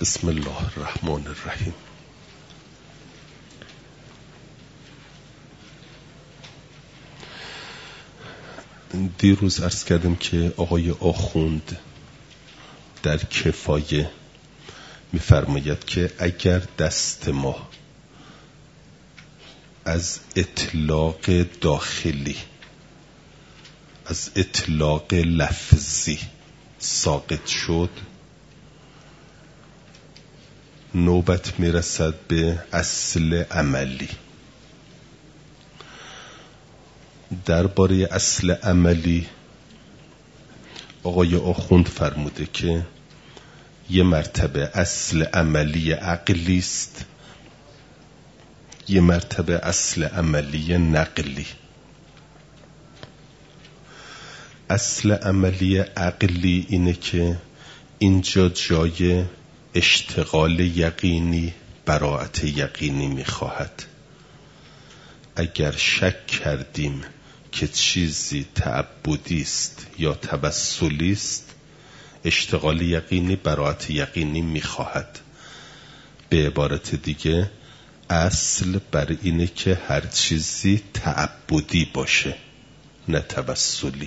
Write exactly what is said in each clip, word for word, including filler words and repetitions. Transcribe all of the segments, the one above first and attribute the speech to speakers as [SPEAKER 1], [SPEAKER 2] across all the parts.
[SPEAKER 1] بسم الله الرحمن الرحیم. دیروز عرض کردم که آقای آخوند در کفایه می‌فرماید که اگر دست ما از اطلاق داخلی، از اطلاق لفظی ساقط شد، نوبت میرسد به اصل عملی. درباره اصل عملی آقای آخوند فرموده که یه مرتبه اصل عملی عقلی است، یه مرتبه اصل عملی نقلی. اصل عملی عقلی اینه که اینجا جای اشتغال یقینی، براءت یقینی میخواهد. اگر شک کردیم که چیزی تعبدی است یا توسلی است، اشتغال یقینی، براءت یقینی میخواهد. به عبارت دیگه اصل بر اینه که هر چیزی تعبدی باشه نه توسلی.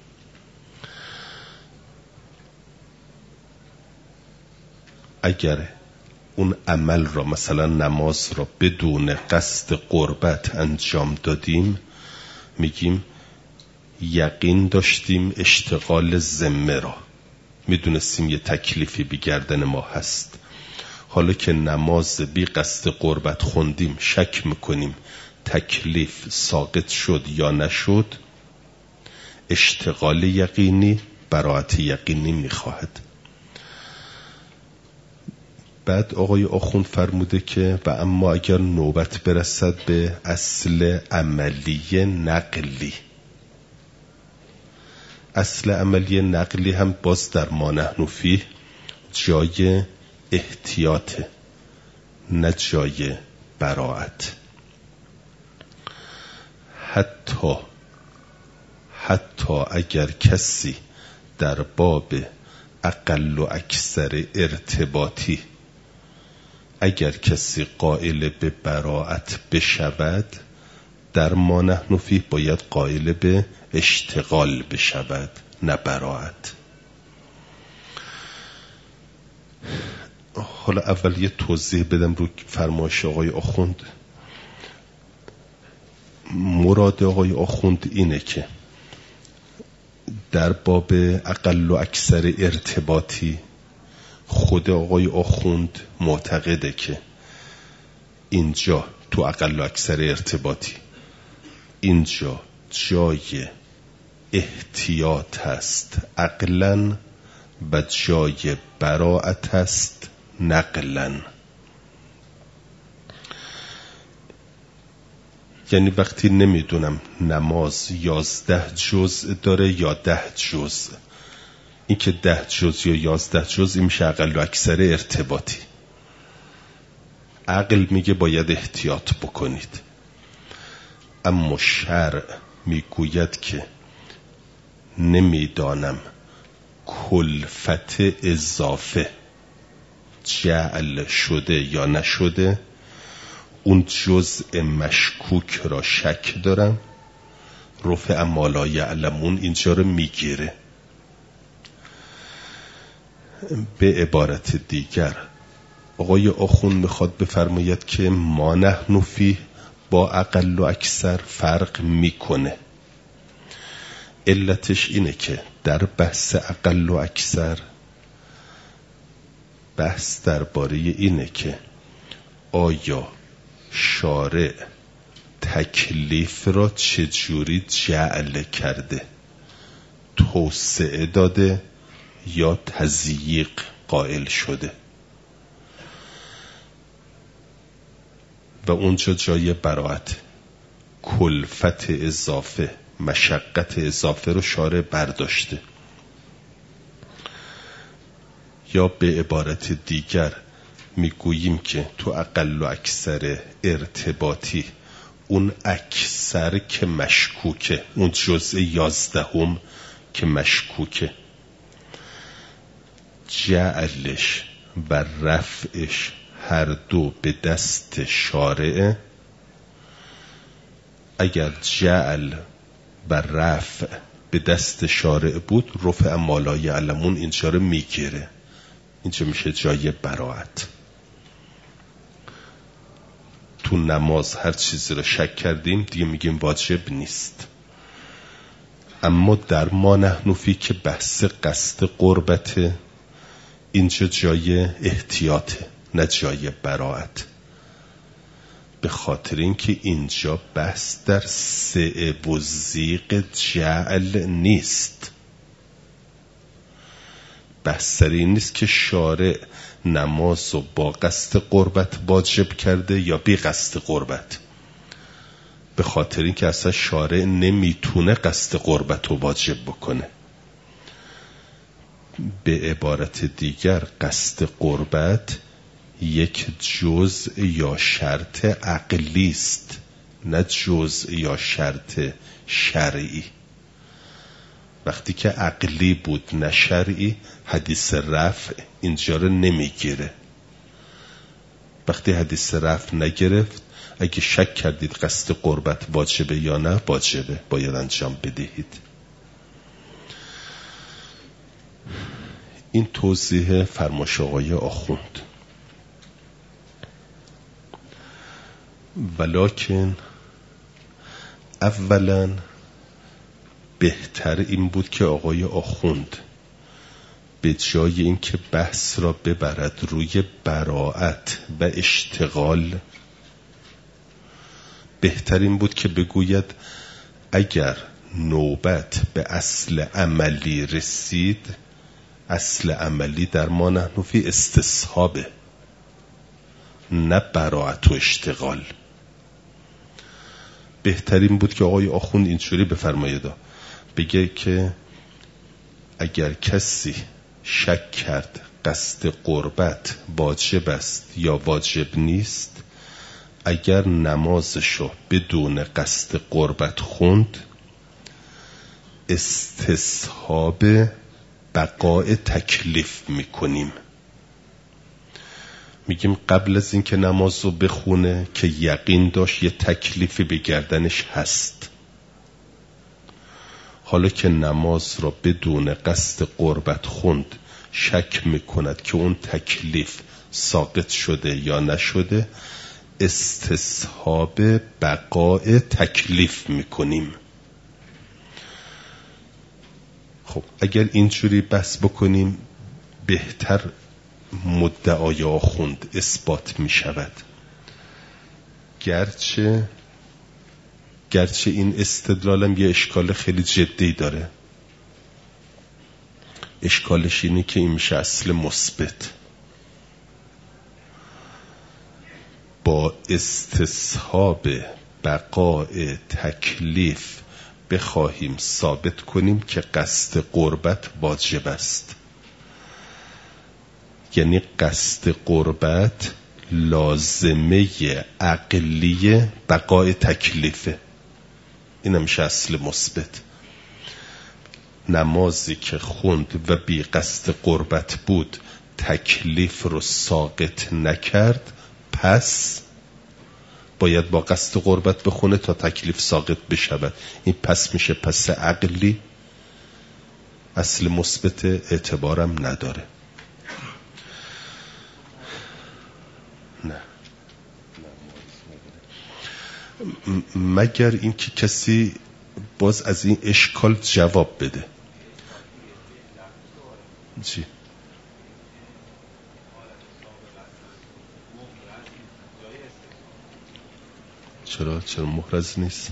[SPEAKER 1] اگر اون عمل را، مثلا نماز را، بدون قصد قربت انجام دادیم، میگیم یقین داشتیم اشتغال ذمه را، میدونستیم یه تکلیفی بی گردن ما هست. حالا که نماز بی قصد قربت خوندیم، شک میکنیم تکلیف ساقط شد یا نشد، اشتغال یقینی، براءت یقینی میخواهد. بعد آقای آخوند فرموده که و اما اگر نوبت برسد به اصل عملی نقلی، اصل عملی نقلی هم باز در ما نحن فیه جای احتیاط نه جای براءت. حتی حتی اگر کسی در باب اقل و اکثر ارتباطی، اگر کسی قائل به براءت بشود، در ما نحن فیه باید قائل به اشتغال بشود نه براءت. حالا اول یه توضیح بدم رو فرمایش آقای آخوند. مراد آقای آخوند اینه که در باب اقل و اکثر ارتباطی خود آقای آخوند معتقده که اینجا تو اقل و اکثر ارتباطی اینجا جای احتیاط هست عقلاً و جای براءت هست نقلاً. یعنی وقتی نمیدونم نماز یازده جزء داره یا ده جزء، این که ده جزء یا یازده جزء میشه اقل و اکثر ارتباطی. عقل میگه باید احتیاط بکنید، اما شرع میگوید که نمیدانم کلفت اضافه جعل شده یا نشده، اون جزء مشکوک را شک دارم، رفع ما لا یعلمون اینجا رو میگیره. به عبارت دیگر آقای آخوند میخواد بفرماید که ما نحن فیه با اقل و اکثر فرق میکنه. علتش اینه که در بحث اقل و اکثر بحث درباره اینه که آیا شارع تکلیف را چجوری جعل کرده، توسعه داده یا تضییق قائل شده، و اونجا جای براءت، کلفت اضافه، مشقت اضافه رو شارع برداشته. یا به عبارت دیگر میگوییم که تو اقل و اکثر ارتباطی اون اکثر که مشکوکه، اون جزء یازدهم که مشکوکه، جعلش و رفعش هر دو به دست شارع، اگر جعل و رفع به دست شارع بود رفع ما لا یعلمون اینجا رو میگیره، اینجا میشه جای براعت. تو نماز هر چیزی رو شک کردیم دیگه میگیم واجب نیست. اما در ما نحن فی که بحث قصد قربته، اینجا جای احتیاطه نه جای براعت، به خاطر اینکه اینجا بحث در سعه و زیق جعل نیست. بحث در این نیست که شارع نماز رو با قصد قربت واجب کرده یا بی قصد قربت، به خاطر اینکه اصلا شارع نمیتونه قصد قربت رو واجب بکنه. به عبارت دیگر قصد قربت یک جزء یا شرط عقلی است نه جزء یا شرط شرعی. وقتی که عقلی بود نه شرعی حدیث رفع اینجا رو نمیگیره. وقتی حدیث رفع نگرفت اگه شک کردید قصد قربت واجبه یا نه، واجبه، باید انجام بدهید. این توضیح فرمایش آقای آخوند. ولکن اولا بهتر این بود که آقای آخوند به جای اینکه بحث را ببرد روی براعت و اشتغال، بهتر این بود که بگوید اگر نوبت به اصل عملی رسید، اصل عملی در ما نحن فی استصحابه نه براعت و اشتغال. بهترین بود که آقای آخوند اینجوری بفرماید، بگه که اگر کسی شک کرد قصد قربت واجب است یا واجب نیست، اگر نمازشو بدون قصد قربت خوند استصحاب بقای تکلیف میکنیم. میگیم قبل از اینکه نماز رو بخونه که یقین داشت یه تکلیفی به گردنش هست، حالا که نماز را بدون قصد قربت خوند شک میکند که اون تکلیف ساقط شده یا نشده، استصحاب بقای تکلیف میکنیم. خب اگر اینجوری بحث بکنیم بهتر مدعای آخوند اثبات می شود. گرچه گرچه این استدلالم یه اشکال خیلی جدی داره. اشکالش اینه که این میشه اصل مثبت. با استصحاب بقای تکلیف بخواهیم ثابت کنیم که قصد قربت واجب است، یعنی قصد قربت لازمه عقلی بقای تکلیفه. این همیشه اصل مثبت. نمازی که خوند و بی قصد قربت بود تکلیف رو ساقط نکرد، پس باید با قصد قربت بخونه تا تکلیف ساقط بشود. این پس میشه پس عقلی، اصل مثبت اعتبارم نداره. نه مگر اینکه کسی باز از این اشکال جواب بده. چی؟ چرا چرا محرز نیست؟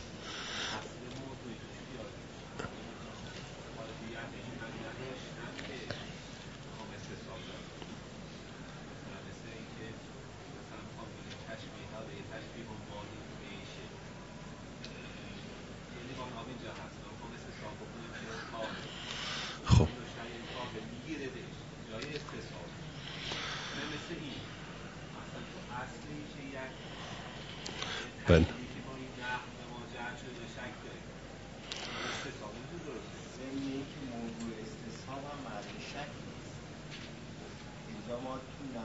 [SPEAKER 1] خب بله
[SPEAKER 2] ما تو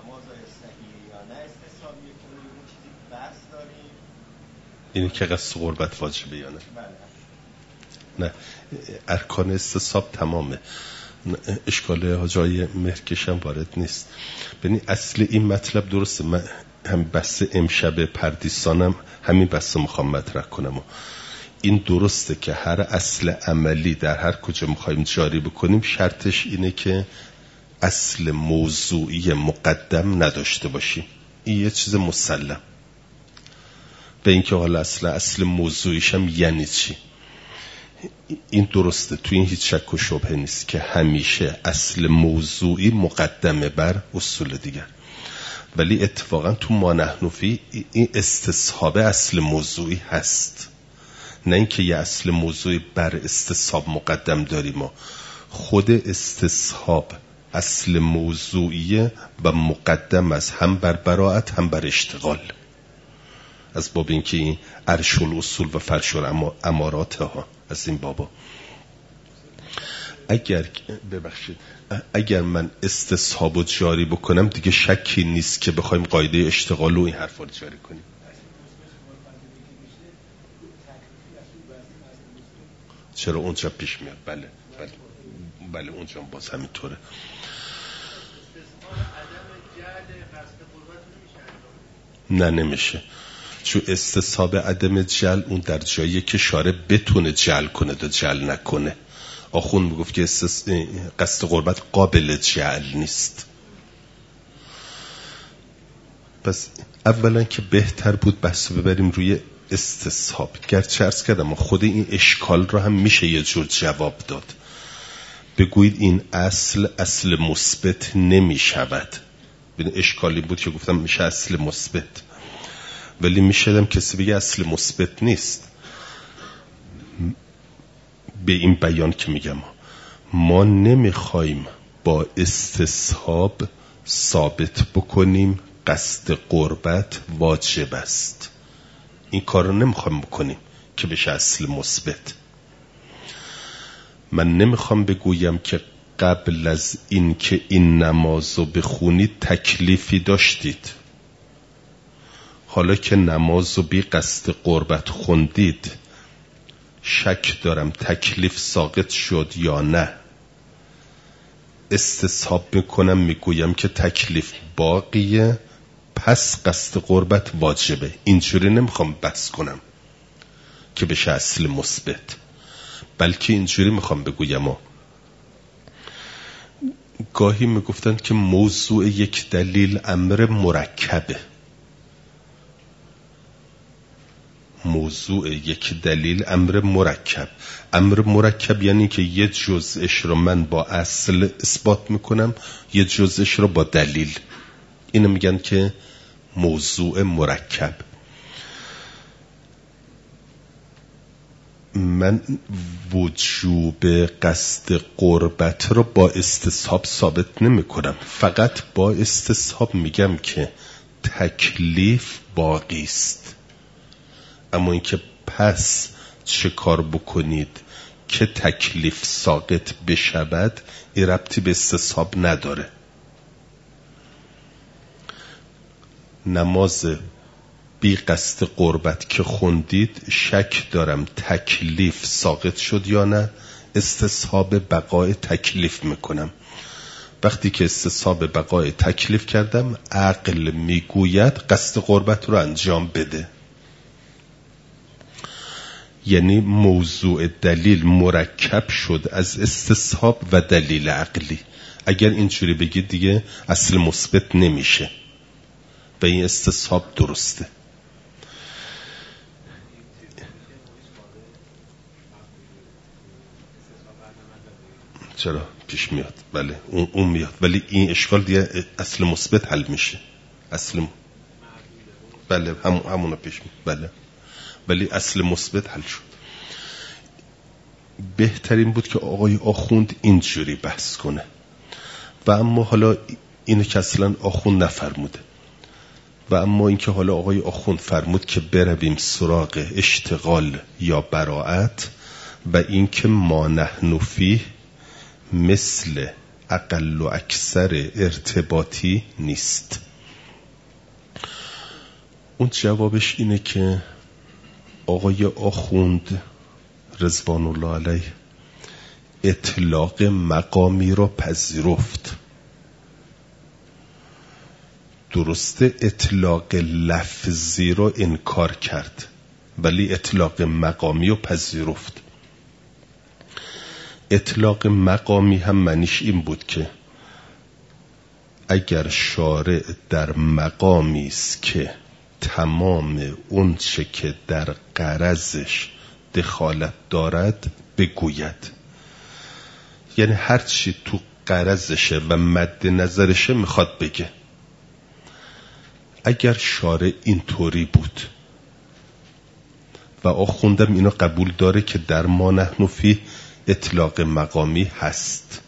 [SPEAKER 1] اینی که قصد قربت واجبه یا نه؟ نه، ارکان استصحاب تمامه، اشکال حاجای مهرکشم وارد نیست. ببین اصل این مطلب درسته، من هم بحث امشب پردیسانم همین بحث میخوام مطرح کنم و این درسته که هر اصل عملی در هر کجا میخوایم جاری بکنیم شرطش اینه که اصل موضوعی مقدم نداشته باشیم. این یه چیز مسلم. به اینکه حالا اصل اصل موضوعیش هم یعنی چی، این درسته، تو این هیچ شک و شبهه نیست که همیشه اصل موضوعی مقدمه بر اصول دیگر، ولی اتفاقا تو ما نحن فی این استصحاب اصل موضوعی هست، نه اینکه یه اصل موضوعی بر استصحاب مقدم داریم. ما خود استصحاب اصل موضوعیه و مقدم از هم بر براءت هم بر اشتغال، از باب اینکه این عرش الاصول و فرش الامارات ها از این بابا. اگر ببخشید اگر من استصحاب رو جاری بکنم دیگه شکی نیست که بخوایم قاعده اشتغال و این حرفا رو جاری کنیم. چرا اونجا پیش میاد؟ بله بله بله اونجا باز همینطوره. نه نمیشه، چون استصحاب عدم جل اون در جایی که شارع بتونه جل کنه تا جل نکنه. آخون میگفت که استس... قصد قربت قابل جل نیست. پس اولا که بهتر بود بحث ببریم روی استصحاب، گرچه عرض کردم خود این اشکال رو هم میشه یه جور جواب داد. بگویید این اصل اصل مثبت نمیشود. ببین اشکالی بود که گفتم میشه اصل مثبت، ولی میشدم کسی بگه اصل مثبت نیست. به این بیان که میگم ما نمیخوایم با استصحاب ثابت بکنیم قصد قربت واجب است، این کار رو نمیخوایم بکنیم که بشه اصل مثبت. من نمیخوام بگویم که قبل از این که این نمازو بخونید تکلیفی داشتید، حالا که نمازو بی قصد قربت خوندید شک دارم تکلیف ساقط شد یا نه. استصحاب میکنم میگویم که تکلیف باقیه پس قصد قربت واجبه. اینجوری نمیخوام بحث کنم که بشه اصل مثبت، بلکه اینجوری میخوام بگویم و گاهی میگفتن که موضوع یک دلیل امر مرکبه. موضوع یک دلیل امر مرکب. امر مرکب یعنی که یه جزءش رو من با اصل اثبات میکنم، یه جزءش رو با دلیل. اینو میگن که موضوع مرکب. من وجوب قصد قربت رو با استصحاب ثابت نمی کنم، فقط با استصحاب میگم که تکلیف باقی است. اما اینکه پس چه کار بکنید که تکلیف ساقط بشود این ربطی به استصحاب نداره. نماز بی قصد قربت که خوندید شک دارم تکلیف ساقط شد یا نه، استصحاب بقای تکلیف میکنم. وقتی که استصحاب بقای تکلیف کردم عقل میگوید قصد قربت رو انجام بده. یعنی موضوع دلیل مرکب شد از استصحاب و دلیل عقلی. اگر اینجوری بگید دیگه اصل مثبت نمیشه و این استصحاب درسته. چرا پیش میاد؟ بله اون, اون میاد، ولی این اشکال دیگه اصل مثبت حل میشه. اصل م... بله هم همونو پیش میاد. بله ولی اصل مثبت حل شد. بهترین بود که آقای آخوند اینجوری بحث کنه و اما حالا اینو که اصلا آخوند نفرموده و اما اینکه حالا آقای آخوند فرمود که برویم سراغ اشتغال یا براءت و اینکه ما نحن فیه مثل اقل و اکثر ارتباطی نیست. اون جوابش اینه که آقای آخوند رضوان الله علیه اطلاق مقامی رو پذیرفت. درسته اطلاق لفظی رو انکار کرد، ولی اطلاق مقامی رو پذیرفت. اطلاق مقامی هم معنیش این بود که اگر شارع در مقامی است که تمام اون چه که در غرضش دخالت دارد بگوید، یعنی هر چی تو غرضشه و مد نظرشه میخواد بگه. اگر شارع اینطوری بود و آخوندم اینو قبول داره که در ما نحن فی اطلاق مقامی هست،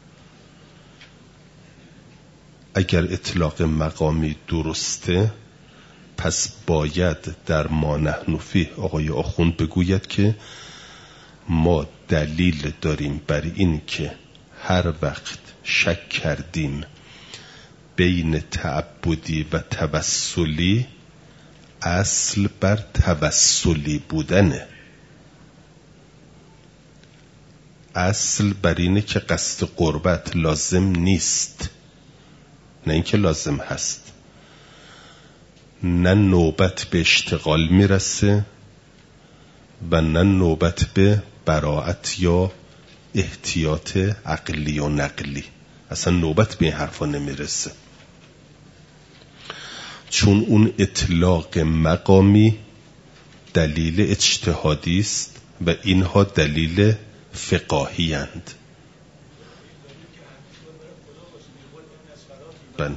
[SPEAKER 1] اگر اطلاق مقامی درسته پس باید در ما نحن فی آقای آخوند بگوید که ما دلیل داریم بر این که هر وقت شک کردیم بین تعبدی و توسلی، اصل بر توسلی بودنه. اصل بر اینه که قصد قربت لازم نیست، نه اینکه لازم هست. نه نوبت به اشتغال میرسه و نه نوبت به براعت یا احتیاط عقلی و نقلی، اصلا نوبت به این حرفا نمیرسه. چون اون اطلاق مقامی دلیل اجتهادی است و اینها دلیل فقاهی اند. بله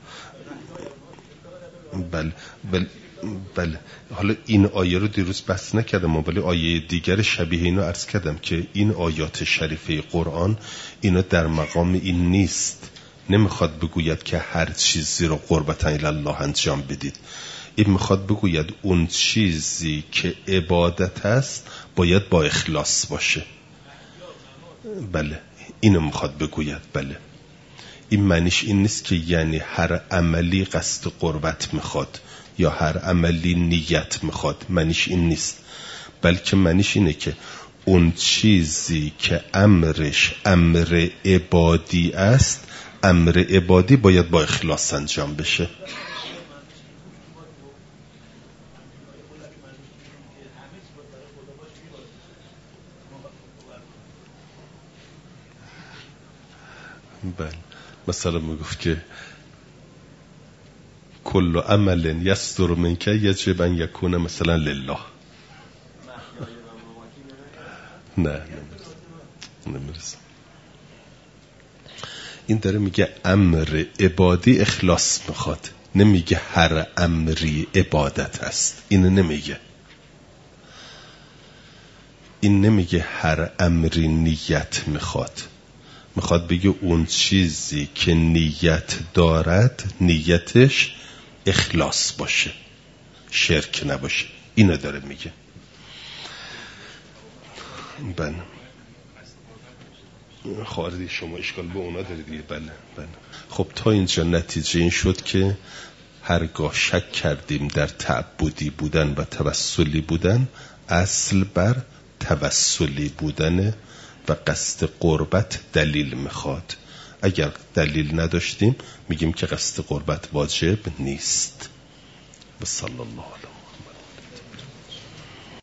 [SPEAKER 1] بله بله بله. حالا این آیه رو دیروز بحث نکردم، ولی آیه دیگر شبیه اینو عرض کردم که این آیات شریفه قرآن اینو در مقام این نیست. نمیخواد بگوید که هر چیزی رو قربتا الی الله انجام بدید. این میخواد بگوید اون چیزی که عبادت است باید با اخلاص باشه. بله اینو میخواد بگوید. بله این معنیش این نیست که یعنی هر عملی قصد قربت میخواد یا هر عملی نیت میخواد، معنیش این نیست. بلکه معنیش اینه که اون چیزی که امرش امر عبادی است، امر عبادی باید با اخلاص انجام بشه. بله مثلا میگفت که کل عمل یصدر منک یجب ان یکون مثلا لله. نه نمیرسه. این داره میگه امر عبادی اخلاص میخواد، نمیگه هر امری عبادت است. این نمیگه. این نمیگه هر امری نیت میخواد. میخواد بگه اون چیزی که نیت دارد نیتش اخلاص باشه، شرک نباشه. اینو داره میگه. بله خواهردی شما اشکال به اونا دارید دیگه. بله بله. خب تا اینجا نتیجه این شد که هرگاه شک کردیم در تعبدی بودن و توسلی بودن، اصل بر توسلی بودن و قصد قربت دلیل میخواد. اگر دلیل نداشتیم میگیم که قصد قربت واجب نیست. و صلی الله علیه